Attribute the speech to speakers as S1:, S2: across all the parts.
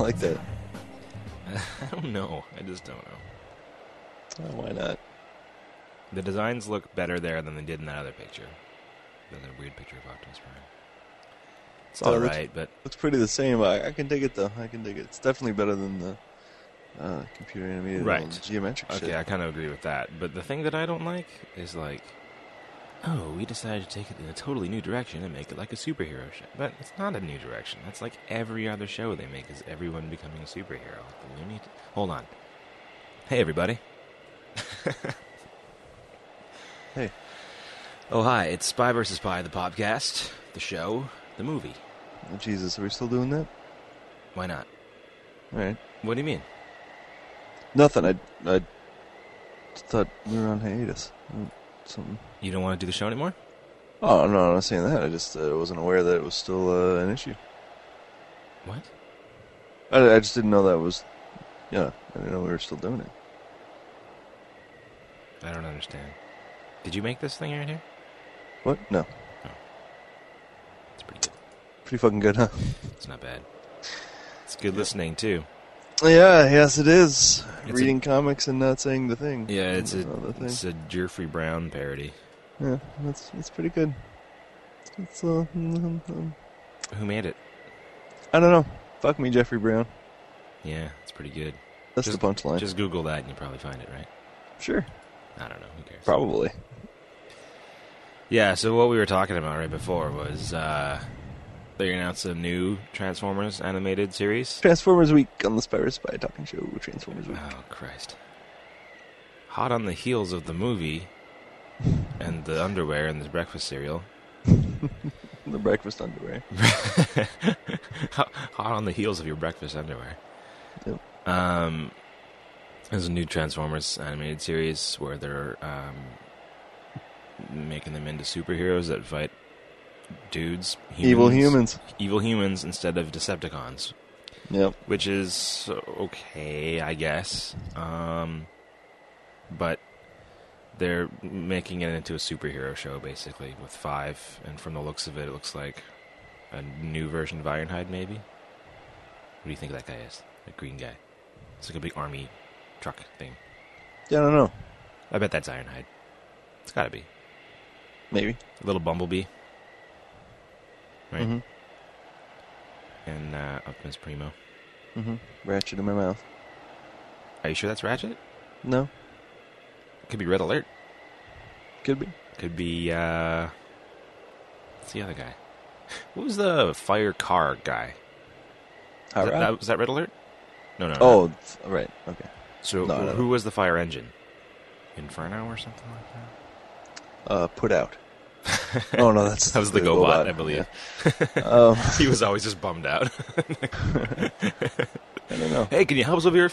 S1: like that?
S2: I don't know. I just don't know.
S1: Oh, why not?
S2: The designs look better there than they did in that other picture. The other weird picture of Optimus Prime. It's all right, but...
S1: Looks pretty the same. I can dig it, though. I can dig it. It's definitely better than the computer animated
S2: right.
S1: geometric shit.
S2: Okay, I kind of agree with that. But the thing that I don't like is like, oh, we decided to take it in a totally new direction and make it like a superhero show. But it's not a new direction. That's like every other show they make is everyone becoming a superhero. Hold on. Hey, everybody.
S1: Hey.
S2: Oh, hi. It's Spy vs. Spy, the podcast, the show, the movie.
S1: Oh, Jesus, are we still doing that?
S2: Why not?
S1: All right.
S2: What do you mean?
S1: Nothing. I thought we were on hiatus. Something.
S2: You don't want to do the show anymore?
S1: Oh, no, I'm not saying that. I just wasn't aware that it was still an issue.
S2: What?
S1: I just didn't know that was... Yeah, I didn't know we were still doing it.
S2: I don't understand. Did you make this thing right here?
S1: What? No.
S2: Oh. It's pretty good.
S1: Pretty fucking good, huh?
S2: It's not bad. It's good listening, too.
S1: Yeah, yes it is. Reading comics and not saying the thing.
S2: Yeah, it's a Jeffrey Brown parody.
S1: Yeah, it's pretty good. It's
S2: Who made it?
S1: I don't know. Fuck me, Jeffrey Brown.
S2: Yeah, it's pretty good.
S1: That's the punchline.
S2: Just Google that and you'll probably find it, right?
S1: Sure.
S2: I don't know. Who cares?
S1: Probably.
S2: Yeah, so what we were talking about right before was they announced a new Transformers animated series.
S1: Transformers Week on the Spy vs. Spy talking show. Transformers Week.
S2: Oh, Christ. Hot on the heels of the movie and the underwear and the breakfast cereal.
S1: The breakfast underwear.
S2: Hot on the heels of your breakfast underwear.
S1: Yep.
S2: There's a new Transformers animated series where they're making them into superheroes that fight dudes.
S1: Evil humans.
S2: Evil humans instead of Decepticons.
S1: Yep.
S2: Which is okay, I guess. But they're making it into a superhero show, basically, with 5. And from the looks of it, it looks like a new version of Ironhide, maybe? What do you think that guy is? That green guy. It's like a big army truck thing.
S1: Yeah, I don't know.
S2: I bet that's Ironhide. It's gotta be.
S1: Maybe.
S2: A little Bumblebee. Right?
S1: Mm-hmm.
S2: And Optimus Primo.
S1: Mm-hmm. Ratchet in my mouth.
S2: Are you sure that's Ratchet?
S1: No.
S2: Could be Red Alert.
S1: Could be.
S2: Could be, what's the other guy? What was the fire car guy? Was that Red Alert? No.
S1: Oh, right. Okay.
S2: So who was the fire engine? Inferno or something like that?
S1: Put out. Oh, no, that
S2: was the GoBot, I believe.
S1: Yeah.
S2: He was always just bummed out.
S1: I don't know.
S2: Hey, can you help us over here?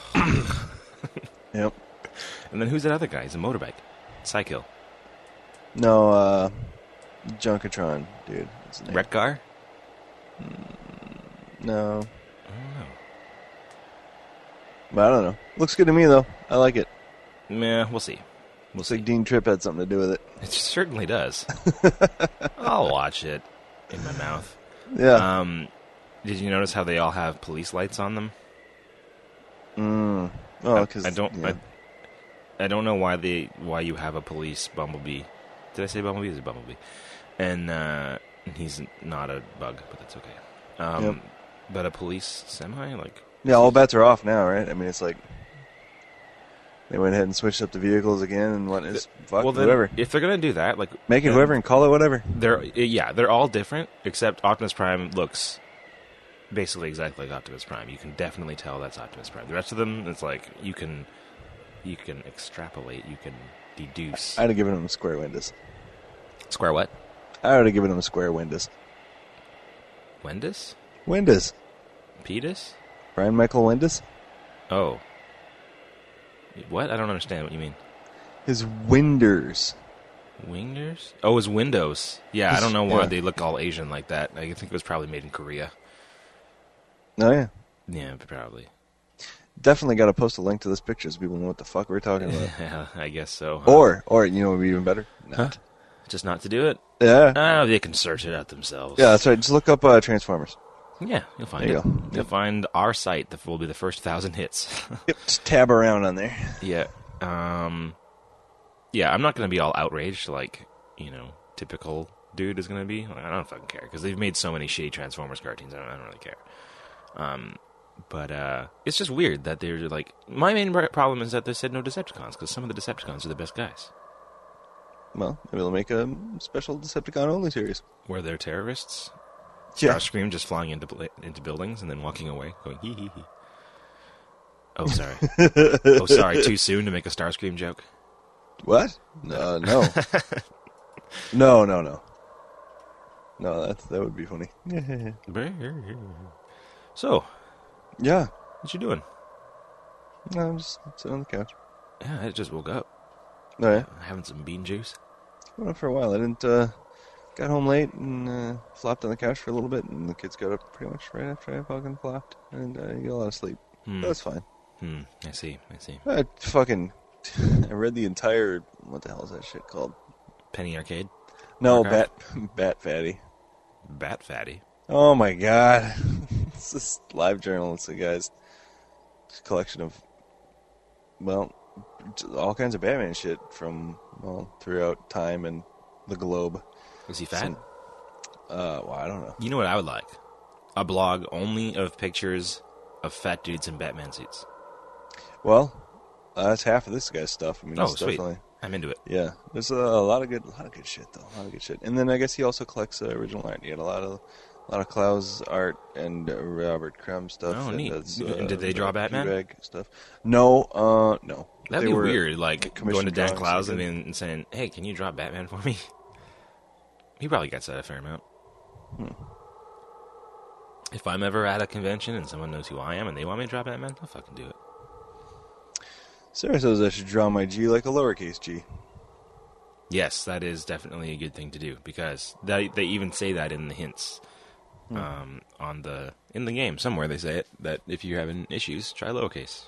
S1: Yep.
S2: And then who's that other guy? He's a motorbike. Psykill.
S1: No, Junkatron, dude.
S2: Wreck-Gar?
S1: No.
S2: I don't know.
S1: But I don't know. Looks good to me, though. I like it.
S2: Yeah, we'll see.
S1: Looks like Dean Tripp had something to do with it.
S2: It certainly does. I'll watch it in my mouth.
S1: Yeah.
S2: Did you notice how they all have police lights on them?
S1: Oh, because
S2: I don't know why you have a police Bumblebee. Did I say Bumblebee? It's a Bumblebee, and he's not a bug, but that's okay.
S1: Yep.
S2: But a police semi, like
S1: all bets are off now, right? I mean, it's like they went ahead and switched up the vehicles again, and whatever.
S2: If they're gonna do that, like
S1: make it whoever and call it whatever.
S2: They're all different, except Optimus Prime looks basically exactly like Optimus Prime. You can definitely tell that's Optimus Prime. The rest of them, it's like you can extrapolate, you can deduce.
S1: I'd have given him a square Wendus.
S2: Square what?
S1: I would have given him a square Wendus.
S2: Wendus?
S1: Wendus.
S2: Petus?
S1: Brian Michael Wendus?
S2: Oh. What? I don't understand what you mean.
S1: His Winders.
S2: Wingers? Oh, his Windows. Yeah, I don't know why they look all Asian like that. I think it was probably made in Korea.
S1: Oh, yeah.
S2: Yeah, probably.
S1: Definitely got to post a link to this picture so people know what the fuck we're talking about.
S2: Yeah, I guess so.
S1: Or you know what would be even better? Not.
S2: Huh? Just not to do it?
S1: Yeah.
S2: They can search it out themselves.
S1: Yeah, that's right. Just look up Transformers.
S2: Yeah, you'll find
S1: There you
S2: it.
S1: go.
S2: You'll
S1: Yep.
S2: find our site that will be the first 1,000 hits.
S1: Yep, just tab around on there.
S2: Yeah. Yeah, I'm not going to be all outraged like, typical dude is going to be. I don't fucking care, because they've made so many shitty Transformers cartoons. I don't really care. But it's just weird that they're like... My main problem is that they said no Decepticons, because some of the Decepticons are the best guys.
S1: Well, maybe they'll make a special Decepticon-only series.
S2: Where they're terrorists.
S1: Yeah.
S2: Starscream just flying into buildings and then walking away, going hee hee hee. Oh, sorry. Oh, sorry, too soon to make a Starscream joke?
S1: What? No. No. No, that would be funny.
S2: So,
S1: Yeah.
S2: what you doing?
S1: No, I'm just sitting on the couch.
S2: Yeah, I just woke up.
S1: Oh, yeah?
S2: Having some bean juice.
S1: Went up for a while. I didn't, got home late and flopped on the couch for a little bit, and the kids got up pretty much right after I fucking flopped, and I got a lot of sleep. That's fine.
S2: I see.
S1: I read the entire, what the hell is that shit called?
S2: Penny Arcade?
S1: No,
S2: Archive?
S1: Bat Fatty.
S2: Bat Fatty.
S1: Oh my god. It's this live journal. It's a guy's collection of, well, all kinds of Batman shit from, throughout time and the globe.
S2: Is he fat?
S1: Well, I don't know.
S2: You know what I would like? A blog only of pictures of fat dudes in Batman suits.
S1: Well, that's half of this guy's stuff. I mean,
S2: Oh,
S1: it's
S2: sweet.
S1: definitely...
S2: I'm into it.
S1: Yeah, there's a lot of good shit though. A lot of good shit. And then I guess he also collects original art. He had a lot of Klaus art and Robert Crumb stuff.
S2: Oh,
S1: and
S2: neat.
S1: that's,
S2: And did they draw Batman?
S1: P-Rag stuff. No.
S2: That'd
S1: They
S2: be
S1: were
S2: weird, like going to Dan
S1: drawings
S2: Klaus
S1: and
S2: and saying, "Hey, can you draw Batman for me?" He probably gets that a fair amount. If I'm ever at a convention and someone knows who I am and they want me to draw Batman, I'll fucking do it.
S1: Sarah says I should draw my G like a lowercase g.
S2: Yes, that is definitely a good thing to do, because they even say that in the hints in the game somewhere. They say it, that if you're having issues, try lowercase.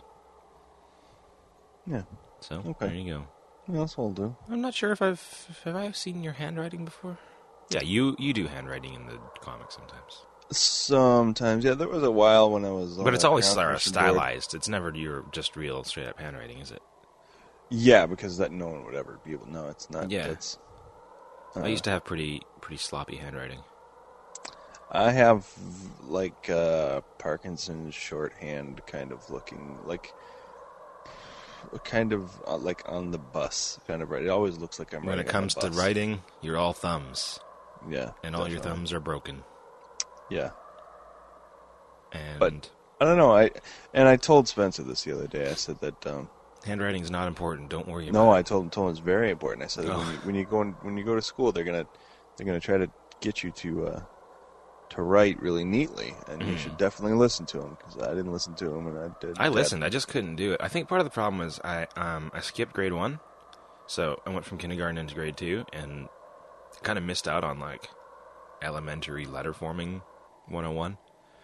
S1: Yeah.
S2: So
S1: Okay.
S2: there you go.
S1: What else will do?
S2: I'm not sure if I've seen your handwriting before. Yeah, you do handwriting in the comics sometimes,
S1: Sometimes, yeah. There was a while when I was.
S2: but it's always
S1: competition board.
S2: stylized. It's never your just real straight up handwriting, is it?
S1: Yeah, because that no one would ever be able. No, it's not.
S2: Yeah.
S1: It's,
S2: I used to have pretty sloppy handwriting.
S1: I have like Parkinson's shorthand kind of looking, like kind of like on the bus kind of right. It always looks like I'm
S2: When
S1: writing
S2: it comes
S1: on
S2: to
S1: the bus.
S2: writing, you're all thumbs,
S1: Yeah,
S2: and all your
S1: definitely.
S2: thumbs are broken.
S1: Yeah,
S2: And
S1: But- I don't know. I told Spencer this the other day. I said that
S2: handwriting's not important. Don't worry about
S1: no,
S2: it.
S1: I told him it's very important. I said that
S2: Oh.
S1: when you go to school, they're gonna try to get you to write really neatly, and you should definitely listen to him, because I didn't listen to him, and I did.
S2: I listened. I just couldn't do it. I think part of the problem was I skipped grade 1, so I went from kindergarten into grade 2, and kind of missed out on like elementary letter forming 101,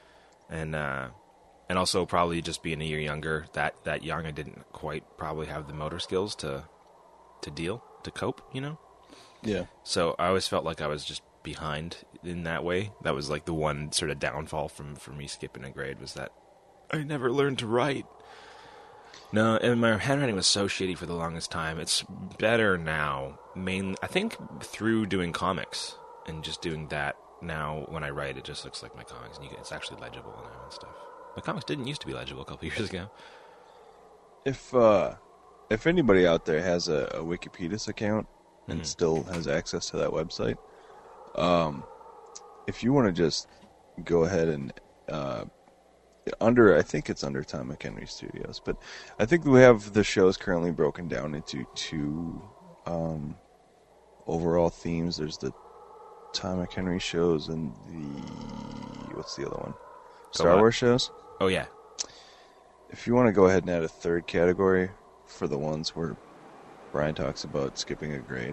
S2: and also probably just being a year younger, that young, I didn't quite probably have the motor skills to cope,
S1: Yeah.
S2: So I always felt like I was just behind in that way. That was like the one sort of downfall for me skipping a grade, was that I never learned to write. No, and my handwriting was so shitty for the longest time. It's better now, mainly I think through doing comics and just doing that. Now when I write, it just looks like my comics, and it's actually legible now and stuff. My comics didn't used to be legible a couple years ago.
S1: If anybody out there has a Wikipedia account and still has access to that website, if you want to just go ahead and I think it's under Tom McHenry Studios, but I think we have the shows currently broken down into two overall themes. There's the Tom McHenry shows and what's the other one? Star
S2: what?
S1: Wars shows.
S2: Oh yeah,
S1: If you want to go ahead and add a third category for the ones where Brian talks about skipping a grade.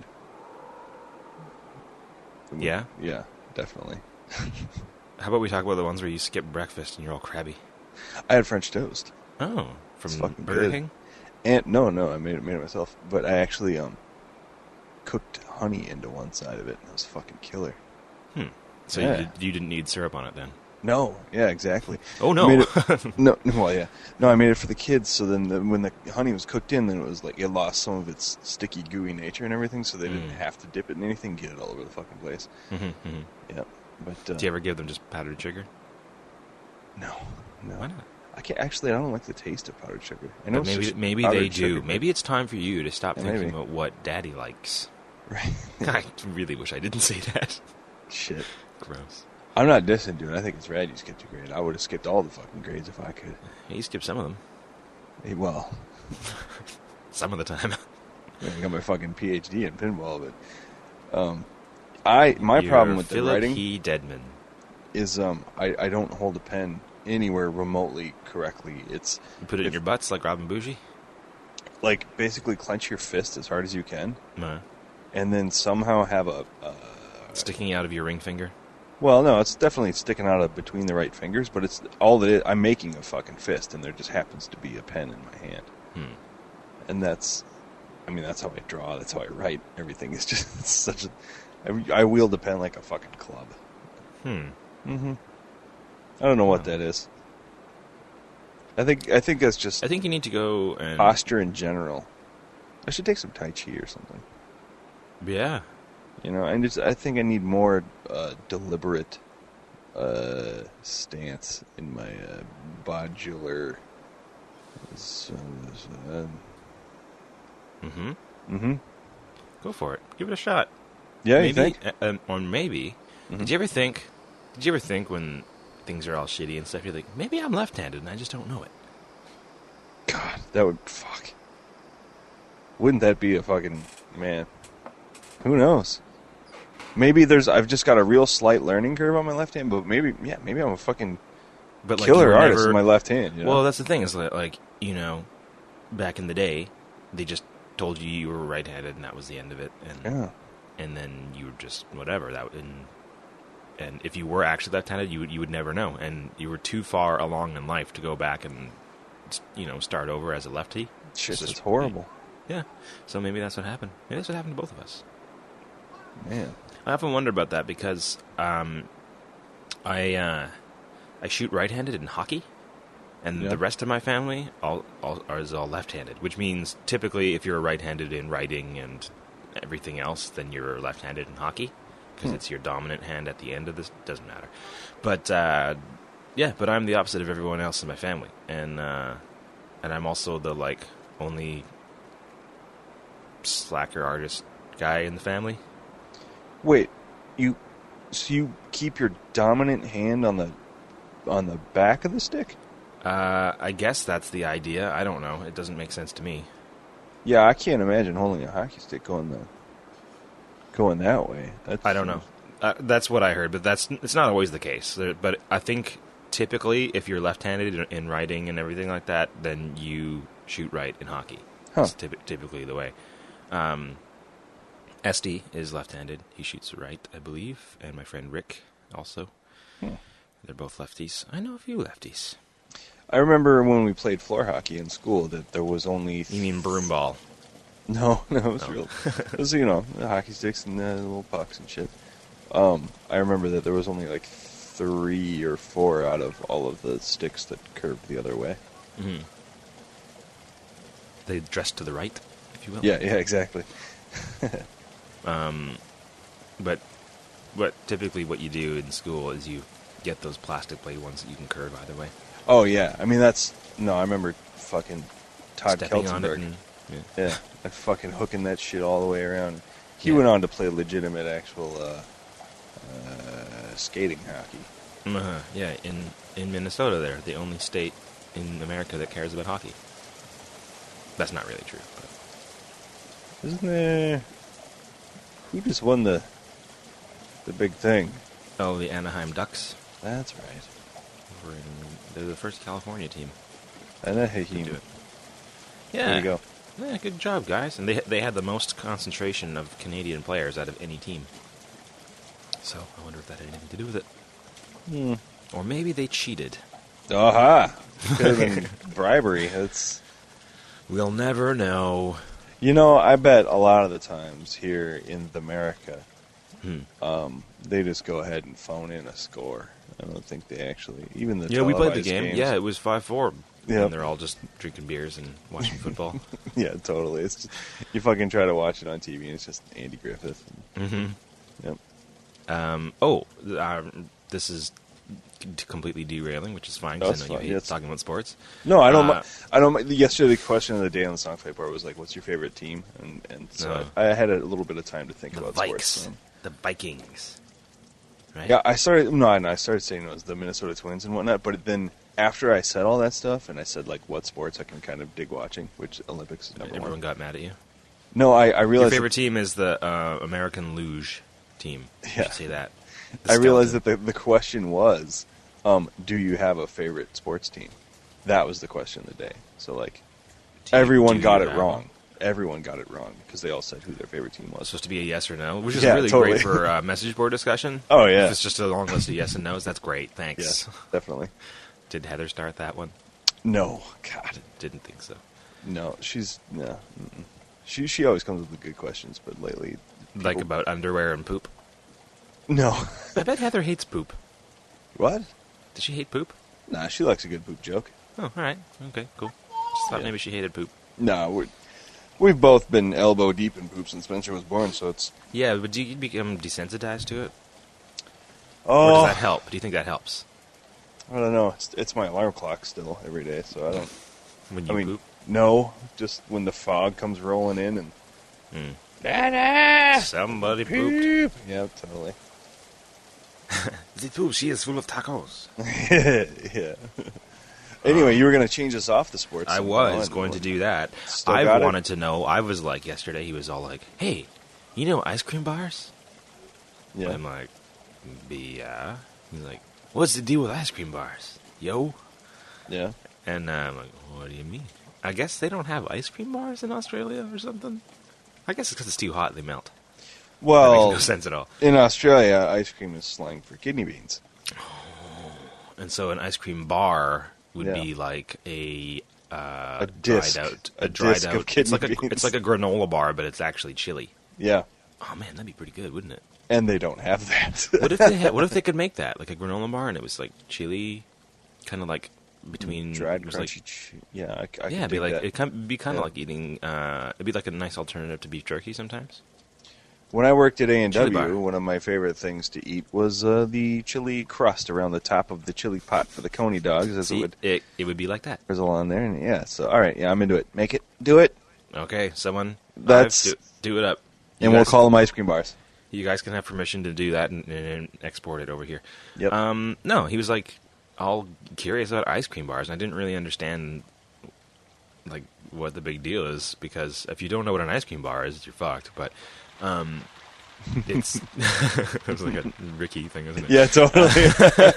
S2: yeah.
S1: Yeah, definitely.
S2: How about we talk about the ones where you skip breakfast and you're all crabby?
S1: I had French toast.
S2: Oh,
S1: It's
S2: from
S1: fucking
S2: Burger
S1: good.
S2: King.
S1: And no, I made it myself. But I actually cooked honey into one side of it, and it was fucking killer.
S2: So
S1: Yeah.
S2: you didn't need syrup on it then?
S1: No, yeah, exactly.
S2: Oh,
S1: I
S2: no.
S1: made it, no, well, yeah, no, I made it for the kids. So then, when the honey was cooked in, then it was like it lost some of its sticky, gooey nature and everything. So they didn't have to dip it in anything, get it all over the fucking place. Yeah, but
S2: Do you ever give them just powdered sugar?
S1: no.
S2: Why not?
S1: I can't actually. I don't like the taste of powdered sugar. I know
S2: But
S1: it's
S2: maybe
S1: just
S2: maybe
S1: powdered
S2: they do.
S1: sugar, but-
S2: Maybe it's time for you to stop
S1: Yeah,
S2: thinking
S1: maybe.
S2: about what Daddy likes.
S1: Right.
S2: I really wish I didn't say that.
S1: Shit.
S2: Gross.
S1: I'm not dissing, dude. I think it's rad you skipped a grade. I would have skipped all the fucking grades if I could.
S2: You skip some of them.
S1: Hey, well,
S2: Some of the time.
S1: I got my fucking PhD in pinball, but my
S2: You're
S1: problem with the
S2: Philip
S1: writing
S2: E. Deadman.
S1: is I don't hold a pen anywhere remotely correctly. It's
S2: You put it in your butts like Robin Bougie?
S1: like basically clench your fist as hard as you can,
S2: No.
S1: and then somehow have a
S2: Sticking out of your ring finger?
S1: well, no, it's definitely sticking out of between the right fingers, but it's all that I'm making a fucking fist, and there just happens to be a pen in my hand, and that's how I draw. That's how I write. Everything is just such a. I wield a pen like a fucking club. I don't know what that is. I think that's just
S2: I think you need to go and...
S1: posture in general. I should take some Tai Chi or something.
S2: Yeah.
S1: You know, I think I need more deliberate stance in my modular.
S2: Go for it. Give it a shot.
S1: Yeah,
S2: Maybe,
S1: you think?
S2: or maybe... Did you ever think when things are all shitty and stuff, you're like, maybe I'm left-handed and I just don't know it?
S1: God, that would fuck. Wouldn't that be a fucking man? Who knows? Maybe I've just got a real slight learning curve on my left hand, but maybe I'm a fucking
S2: But like,
S1: killer
S2: you were
S1: artist
S2: never-
S1: with my left hand. You know?
S2: Well, that's the thing is that, like, you know, back in the day, they just told you were right-handed and that was the end of it. And
S1: yeah.
S2: and then you were just whatever and if you were actually left-handed, you would never know, and you were too far along in life to go back and start over as a lefty.
S1: Shit,
S2: It's
S1: it's horrible.
S2: Yeah, so maybe that's what happened. Maybe that's what happened to both of us.
S1: Man.
S2: I often wonder about that because I shoot right-handed in hockey, and
S1: Yeah.
S2: the rest of my family is all left-handed, which means typically if you're right-handed in writing and everything else, then you're left-handed in hockey because it's your dominant hand at the end of this. Doesn't matter, but but I'm the opposite of everyone else in my family, and I'm also the only slacker artist guy in the family.
S1: Wait, you keep your dominant hand on the back of the stick?
S2: I guess that's the idea. I don't know. It doesn't make sense to me.
S1: Yeah, I can't imagine holding a hockey stick going that way.
S2: I don't know. That's what I heard, but it's not always the case. But I think typically, if you're left-handed in writing and everything like that, then you shoot right in hockey.
S1: Huh.
S2: That's typically the way. Esty is left-handed. He shoots right, I believe, and my friend Rick also. They're both lefties. I know a few lefties.
S1: I remember when we played floor hockey in school that there was only...
S2: You mean broom ball?
S1: No, it was real. It was, the hockey sticks and the little pucks and shit. I remember that there was only 3 or 4 out of all of the sticks that curved the other way.
S2: Mm-hmm. They dress to the right, if you will.
S1: Yeah, exactly.
S2: But typically what you do in school is you get those plastic blade ones that you can curve either way.
S1: Oh, yeah. I mean, I remember fucking Todd
S2: Stepping on it
S1: Keltenberg.
S2: and...
S1: Yeah, I fucking hooking that shit all the way around. He
S2: Yeah.
S1: went on to play legitimate, actual skating hockey.
S2: Yeah, in Minnesota, they're the only state in America that cares about hockey. That's not really true. But.
S1: Isn't there... Who just won the big thing?
S2: Oh, the Anaheim Ducks.
S1: That's right.
S2: They're the first California team to
S1: Anaheim.
S2: do it. Yeah.
S1: There you go.
S2: Yeah, good job, guys. And they had the most concentration of Canadian players out of any team. So I wonder if that had anything to do with it. Or maybe they cheated.
S1: Aha! Could have been bribery. That's...
S2: We'll never know.
S1: I bet a lot of the times here in America, they just go ahead and phone in a score. I don't think they actually even the
S2: Yeah, we played the
S1: televised
S2: game.
S1: games.
S2: Yeah, it was 5-4.
S1: Yep.
S2: And they're all just drinking beers and watching football.
S1: Yeah, totally. It's just, you fucking try to watch it on TV, and it's just Andy Griffith.
S2: Mm-hmm.
S1: Yep.
S2: This is completely derailing, which is fine
S1: Oh,
S2: because
S1: it's
S2: I know you
S1: fine.
S2: hate
S1: Yes.
S2: talking about sports.
S1: No, I don't. I don't. Yesterday, the question of the day on the Song Fight bar was like, "What's your favorite team?" And so I had a little bit of time to think
S2: The
S1: about
S2: Vikes.
S1: sports. So.
S2: The Vikings. Right?
S1: Yeah, I started. No, I started saying it was the Minnesota Twins and whatnot. But then after I said all that stuff, and I said like what sports I can kind of dig watching, which Olympics is number
S2: Everyone
S1: one.
S2: got mad at you.
S1: No, I
S2: Your
S1: realized.
S2: favorite team is the American Luge team. You
S1: Yeah.
S2: should say that.
S1: I realized that the question was, do you have a favorite sports team? That was the question of the day. So like, everyone got it wrong. Everyone got it wrong because they all said who their favorite team
S2: It's
S1: was.
S2: supposed to be a yes or no, which is
S1: Yeah,
S2: really
S1: totally.
S2: great for message board discussion.
S1: Oh, yeah.
S2: If it's just a long list of yes and no's, that's great. Thanks.
S1: Yeah, definitely.
S2: Did Heather start that one?
S1: No, God,
S2: Didn't think so.
S1: no. She's no. Mm-mm. She always comes with the good questions, but lately,
S2: Like
S1: people-
S2: about underwear and poop.
S1: no.
S2: I bet Heather hates poop.
S1: What?
S2: Does she hate poop?
S1: Nah, she likes a good poop joke.
S2: Oh, all right. Okay, cool. Just thought
S1: Yeah.
S2: maybe she hated poop.
S1: No, we've both been elbow deep in poop since Spencer was born, so it's.
S2: Yeah, but do you become desensitized to it?
S1: Oh,
S2: Or does that help? Do you think that helps?
S1: I don't know. It's my alarm clock still every day, so I don't.
S2: When you
S1: I mean,
S2: poop?
S1: no, just when the fog comes rolling in and.
S2: Mm.
S1: Dada!
S2: Somebody pooped.
S1: Poop! Yeah, totally.
S2: The poop, she is full of tacos.
S1: Yeah. Anyway, you were going to change us off the sports.
S2: I
S1: somehow,
S2: was
S1: and
S2: going to do that.
S1: Still
S2: I
S1: got it?
S2: wanted to know. I was like, yesterday, he was all like, hey, you know ice cream bars?
S1: Yeah.
S2: I'm like, yeah. He's like, what's the deal with ice cream bars? Yo?
S1: Yeah.
S2: And I'm like, what do you mean? I guess they don't have ice cream bars in Australia or something? I guess it's because it's too hot, they melt. That
S1: Well,
S2: makes no sense at all.
S1: in Australia, ice cream is slang for kidney beans.
S2: And so an ice cream bar would
S1: Yeah.
S2: be like a
S1: disc.
S2: dried out,
S1: A
S2: dried
S1: disc
S2: out.
S1: of kidney
S2: it's
S1: beans.
S2: like a granola bar, but it's actually chili.
S1: Yeah.
S2: Oh man, that'd be pretty good, wouldn't it?
S1: And they don't have that.
S2: What if they what if they could make that like a granola bar and it was like chili, kind of like between
S1: Dried
S2: it was
S1: crunchy. Yeah, I
S2: yeah,
S1: could
S2: it'd be
S1: dig
S2: like
S1: that.
S2: it'd be kind of
S1: Yeah.
S2: like eating. It'd be like a nice alternative to beef jerky sometimes.
S1: When I worked at
S2: Chili bar.
S1: A&W, one of my favorite things to eat was the chili crust around the top of the chili pot for the coney dogs, as it
S2: See,
S1: would
S2: it would be like that.
S1: drizzle on there. And yeah, so all right, yeah, I'm into it. Make it, do it,
S2: Okay, someone
S1: That's-
S2: do it up. You
S1: and we'll
S2: guys-
S1: call them ice cream bars.
S2: You guys can have permission to do that and export it over here.
S1: Yep.
S2: No, he was like all curious about ice cream bars, and I didn't really understand like what the big deal is, because if you don't know what an ice cream bar is, you're fucked. But it's it's like a Ricky thing, isn't it?
S1: Yeah, totally.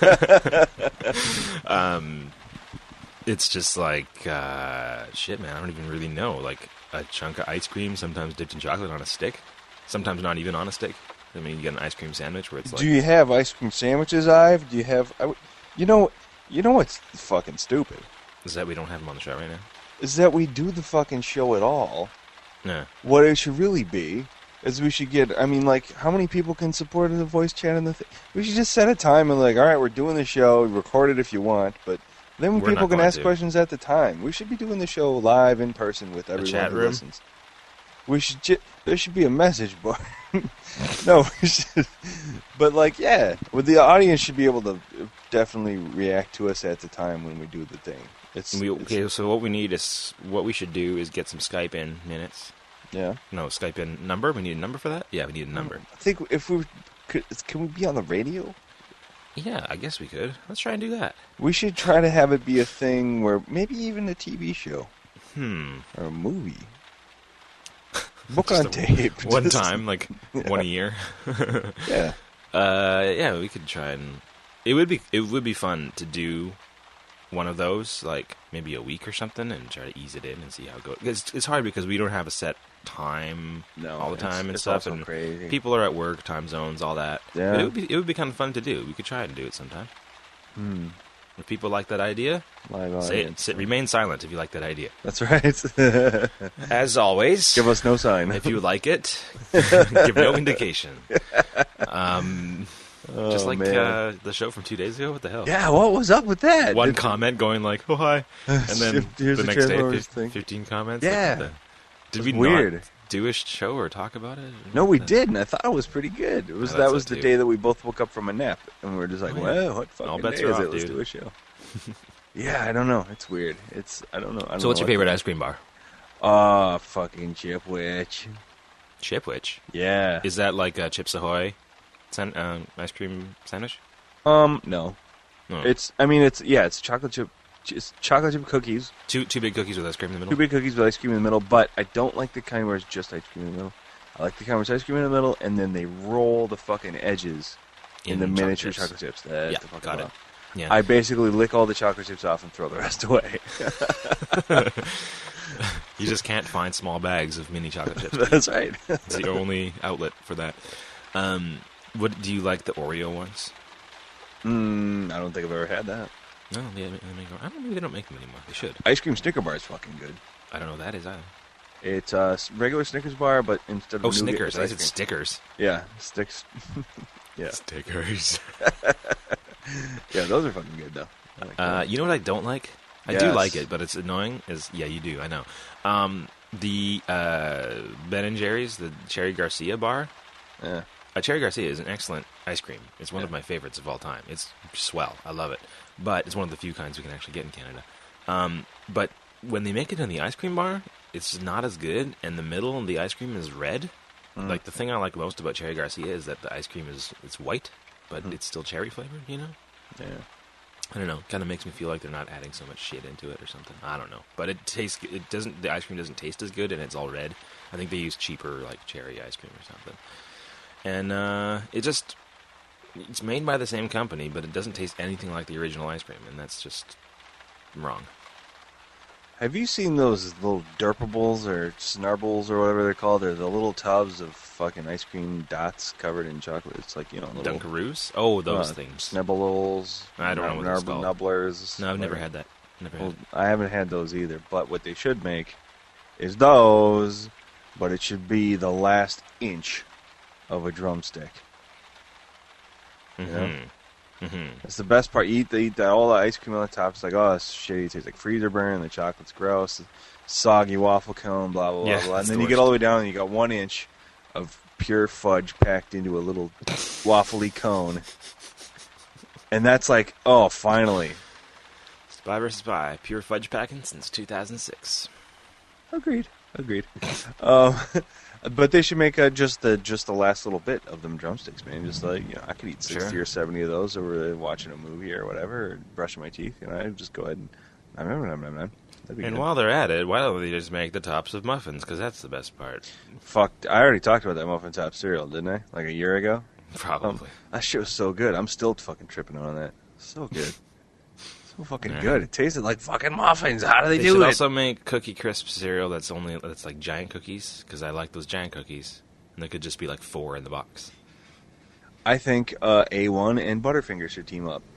S2: It's just like shit, man. I don't even really know. Like a chunk of ice cream, sometimes dipped in chocolate on a stick, sometimes not even on a stick. I mean, you get an ice cream sandwich where it's like,
S1: Do you have ice cream sandwiches, Ive? Do you have? You know what's fucking stupid
S2: is that we don't have them on the show right now?
S1: is that we do the fucking show at all.
S2: No.
S1: What it should really be is we should get. I mean, like, how many people can support the voice chat and the thing? We should just set a time and like, all right, we're doing the show. Record it if you want, but then when
S2: We're
S1: people
S2: not
S1: can
S2: going
S1: ask
S2: to.
S1: questions at the time, we should be doing the show live in person with everyone
S2: chat
S1: who
S2: room?
S1: listens. We should. There should be a message board. No, we should. But like, yeah, well, the audience should be able to definitely react to us at the time when we do the thing.
S2: Okay, so what we should do is get some Skype in minutes.
S1: Yeah.
S2: No, Skype in number. We need a number for that. Yeah, we need a number.
S1: I think if we can we be on the radio?
S2: Yeah, I guess we could. Let's try and do that.
S1: We should try to have it be a thing where maybe even a TV show
S2: Hmm.
S1: or a movie. Book
S2: Just
S1: on tape.
S2: One
S1: Just-
S2: time, like one a year.
S1: Yeah.
S2: Yeah, we could try and it would be fun to do one of those, like maybe a week or something, and try to ease it in and see how it goes. It's hard because we don't have a set time all the time and
S1: it's
S2: stuff,
S1: also
S2: and
S1: crazy.
S2: people are at work, time zones, all that.
S1: Yeah.
S2: But it would be kind of fun to do. We could try and do it sometime. If people like that idea,
S1: Live
S2: say
S1: audience.
S2: it. Remain silent if you like that idea.
S1: That's right.
S2: As always,
S1: Give us no sign.
S2: if you like it, give no indication.
S1: Oh,
S2: Just like
S1: man.
S2: the show from 2 days ago. What the hell?
S1: Yeah, what was up with that?
S2: One comment going like, "Oh hi," and then
S1: Here's
S2: the
S1: the
S2: next day,
S1: Transformers thing.
S2: 15 comments.
S1: Yeah.
S2: Like, did
S1: was
S2: we
S1: weird.
S2: not do a show or talk about it?
S1: No, we did, and I thought it was pretty good. It was
S2: I
S1: that
S2: thought
S1: was
S2: so,
S1: the
S2: too.
S1: day that we both woke up from a nap, and we were just like,
S2: Oh, yeah.
S1: "Well, what fucking
S2: All
S1: day
S2: bets
S1: is
S2: are
S1: it?
S2: off,
S1: Let's
S2: dude."
S1: do a show." Yeah, I don't know. It's weird. I don't know. I don't
S2: So, what's
S1: know
S2: your favorite ice cream bar?
S1: Fucking Chipwich.
S2: Chipwich.
S1: Yeah.
S2: Is that like a Chips Ahoy ice cream sandwich?
S1: No.
S2: No.
S1: It's chocolate chip. It's chocolate chip cookies.
S2: Two big cookies with ice cream in the middle.
S1: Two big cookies with ice cream in the middle, but I don't like the kind where it's just ice cream in the middle. I like the kind where it's ice cream in the middle, and then they roll the fucking edges in the
S2: chocolate
S1: miniature
S2: chips.
S1: chocolate chips. That's
S2: Yeah,
S1: the fucking
S2: got it.
S1: bomb.
S2: Yeah.
S1: I basically lick all the chocolate chips off and throw the rest away.
S2: You just can't find small bags of mini chocolate chips.
S1: That's right.
S2: It's the only outlet for that. What do you like the Oreo ones?
S1: I don't think I've ever had that.
S2: No, I don't know. They don't make them anymore. They should.
S1: Ice cream Snicker bar is fucking good.
S2: I don't know what that is either.
S1: It's a regular Snickers bar, but instead of nougat,
S2: Snickers.
S1: it's
S2: I
S1: ice
S2: said
S1: cream.
S2: stickers.
S1: Yeah, sticks. Yeah,
S2: Stickers.
S1: yeah, those are fucking good though. I like that.
S2: You know what I don't like? I do
S1: Yes.
S2: like it, but it's annoying. Yeah, you do. I know. The Ben and Jerry's, the Cherry Garcia bar.
S1: Yeah.
S2: Cherry Garcia is an excellent ice cream. It's one of my favorites of all time. It's swell. I love it. But it's one of the few kinds we can actually get in Canada. But when they make it in the ice cream bar, it's not as good. And the middle of the ice cream is red. Like the thing I like most about Cherry Garcia is that the ice cream it's white, but it's still cherry flavored. You know.
S1: Yeah.
S2: I don't know. Kind of makes me feel like they're not adding so much shit into it or something. I don't know. But it tastes. It doesn't. The ice cream doesn't taste as good, and it's all red. I think they use cheaper like cherry ice cream or something. And it's made by the same company, but it doesn't taste anything like the original ice cream, and that's just wrong.
S1: Have you seen those little Derpables or Snarbles or whatever they're called? They're the little tubs of fucking ice cream dots covered in chocolate. It's like, little
S2: Dunkaroos? Oh, those things.
S1: Snibbles.
S2: I don't know what those called.
S1: Nubblers.
S2: No, I've never had that.
S1: Well, I haven't had those either. But what they should make is those, but it should be the last inch of a drumstick. That's the best part. You eat that, all the ice cream on the top. It's like, oh, it's shitty. It tastes like freezer burn. The chocolate's gross. Soggy waffle cone, blah, blah, blah, blah. And then you get all the way down and you got 1 inch of pure fudge packed into a little waffly cone. And that's like, oh, finally.
S2: Spy vs. Spy. Pure fudge packing since 2006.
S1: Agreed. But they should make just the last little bit of them drumsticks, man. Just like, I could eat 60 or 70 of those over watching a movie or whatever, or brushing my teeth. I'd just go ahead and that'd be
S2: And
S1: good.
S2: while they're at it, why don't they just make the tops of muffins? Because that's the best part.
S1: Fuck, I already talked about that muffin top cereal, didn't I? Like a year ago.
S2: Probably.
S1: That shit was so good. I'm still fucking tripping on that. So good. So fucking good. It tasted like fucking muffins. How do they do
S2: should
S1: it?
S2: also make Cookie Crisp cereal that's like giant cookies, because I like those giant cookies. And there could just be like 4 in the box.
S1: I think A1 and Butterfinger should team up.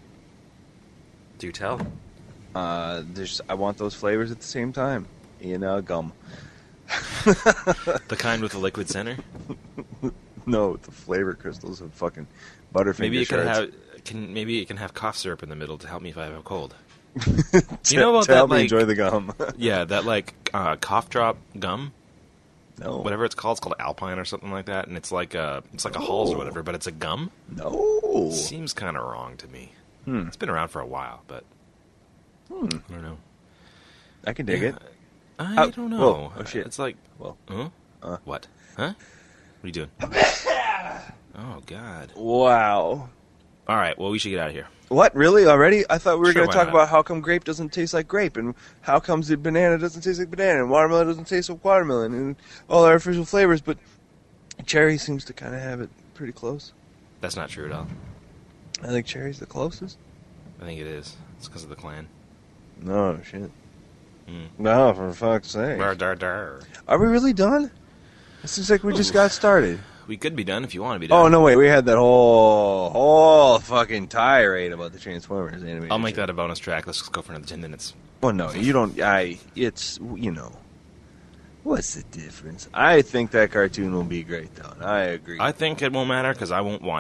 S2: Do tell.
S1: I want those flavors at the same time in gum.
S2: The kind with the liquid center?
S1: No, the flavor crystals of fucking Butterfinger.
S2: Maybe it
S1: shards.
S2: maybe it can have cough syrup in the middle to help me if I have a cold.
S1: To,
S2: you know about
S1: to help
S2: that,
S1: me
S2: like,
S1: enjoy the gum.
S2: Yeah, that like cough drop gum.
S1: No.
S2: Whatever it's called Alpine or something like that, and it's like a Halls or whatever, but it's a gum.
S1: No.
S2: Seems kind of wrong to me. It's been around for a while, but I don't know.
S1: I can dig it.
S2: I don't know.
S1: Whoa. Oh shit.
S2: It's like,
S1: Well.
S2: what? Huh? What are you doing? Oh God.
S1: Wow.
S2: All right. Well, we should get out of here.
S1: What, really? Already? I thought we were
S2: Sure,
S1: going to
S2: why
S1: talk
S2: not?
S1: about how come grape doesn't taste like grape, and how comes the banana doesn't taste like banana, and watermelon doesn't taste like watermelon, and all artificial flavors, but cherry seems to kind of have it pretty close.
S2: That's not true at all.
S1: I think cherry's the closest.
S2: I think it is. It's because of the clan.
S1: No, shit. No, for fuck's sake.
S2: Dar, dar, dar.
S1: Are we really done? It seems like we just got started.
S2: We could be done if you want to be done.
S1: Oh, no, wait. We had that whole fucking tirade about the Transformers animation.
S2: I'll make that a bonus track. Let's just go for another 10 minutes.
S1: Well, no, you don't. It's, what's the difference? I think that cartoon will be great, though. And I agree.
S2: I think it won't matter because I won't watch it.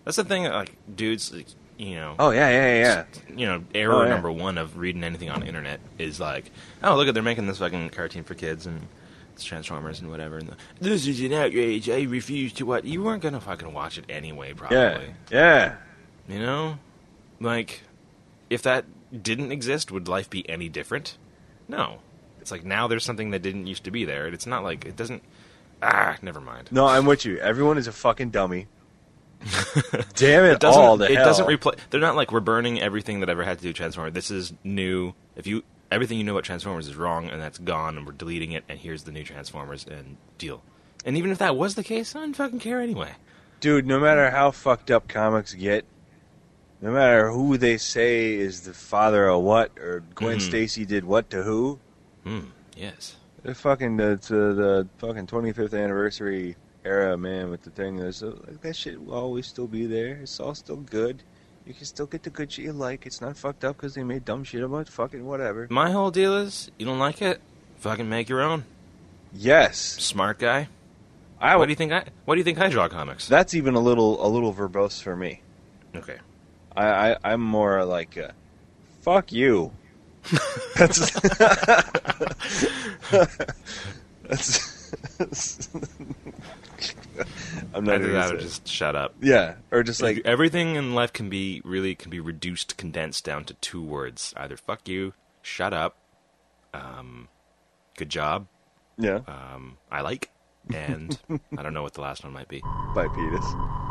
S2: That's the thing, like, dudes, like, you know...
S1: Oh, yeah.
S2: You know, error
S1: Oh, yeah.
S2: number one of reading anything on the internet is like, oh, look at, they're making this fucking cartoon for kids, and it's Transformers and whatever, and this is an outrage, I refuse to watch... You weren't gonna fucking watch it anyway, probably.
S1: Yeah.
S2: You know? Like, if that didn't exist, would life be any different? No. It's like, now there's something that didn't used to be there, and it's not like, it doesn't... never mind.
S1: No, I'm with you. Everyone is a fucking dummy. Damn it,
S2: doesn't,
S1: all the
S2: it
S1: hell.
S2: doesn't replace. They're not like, we're burning everything that ever had to do with Transformers. This is new. Everything you know about Transformers is wrong, and that's gone, and we're deleting it, and here's the new Transformers, and deal. And even if that was the case, I don't fucking care anyway.
S1: Dude, no matter how fucked up comics get, no matter who they say is the father of what, or Gwen Stacy did what to who,
S2: Yes.
S1: the fucking the fucking 25th anniversary era, man, with the thing, that shit will always still be there. It's all still good. You can still get the good shit you like. It's not fucked up because they made dumb shit about fucking whatever.
S2: My whole deal is, you don't like it, fucking make your own.
S1: Yes.
S2: Smart guy. Why do you think I draw comics?
S1: That's even a little verbose for me.
S2: Okay.
S1: I'm more like, fuck you. That's I'm not
S2: Either
S1: gonna
S2: that
S1: say
S2: or
S1: it.
S2: just shut up.
S1: Yeah, or just like
S2: Everything in life can be reduced, condensed down to 2 words. Either fuck you, shut up, good job,
S1: yeah,
S2: I like, and I don't know what the last one might be.
S1: by Penis.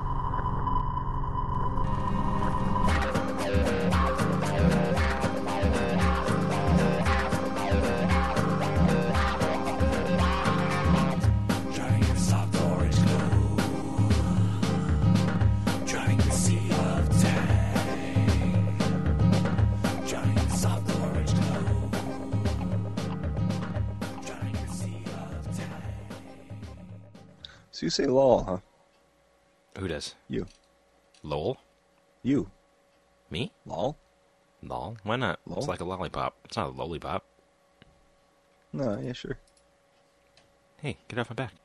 S1: So you say lol, huh?
S2: Who does?
S1: You.
S2: Lol?
S1: You.
S2: Me?
S1: Lol?
S2: Lol? Why not?
S1: Lol?
S2: It's like a lollipop. It's not a lollipop.
S1: No, yeah, sure.
S2: Hey, get off my back.